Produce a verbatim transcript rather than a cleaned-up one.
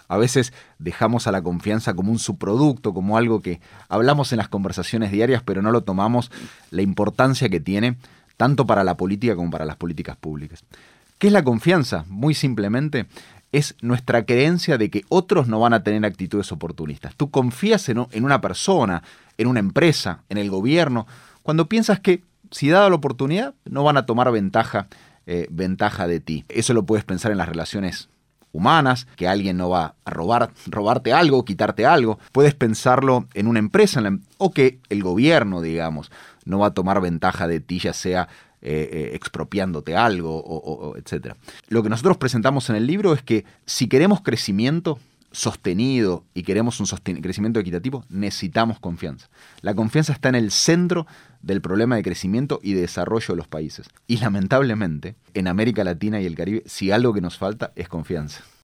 A veces dejamos a la confianza como un subproducto, como algo que hablamos en las conversaciones diarias, pero no lo tomamos la importancia que tiene tanto para la política como para las políticas públicas. ¿Qué es la confianza? Muy simplemente, es nuestra creencia de que otros no van a tener actitudes oportunistas. Tú confías en, en una persona, en una empresa, en el gobierno, cuando piensas que, si dada la oportunidad, no van a tomar ventaja, eh, ventaja de ti. Eso lo puedes pensar en las relaciones humanas, que alguien no va a robar, robarte algo, quitarte algo. Puedes pensarlo en una empresa, en la, o que el gobierno, digamos, no va a tomar ventaja de ti, ya sea Eh, eh, expropiándote algo, o, o, o, etcétera. Lo que nosotros presentamos en el libro es que si queremos crecimiento sostenido y queremos un sosten- crecimiento equitativo, necesitamos confianza. La confianza está en el centro del problema de crecimiento y de desarrollo de los países. Y lamentablemente, en América Latina y el Caribe, si algo que nos falta es confianza.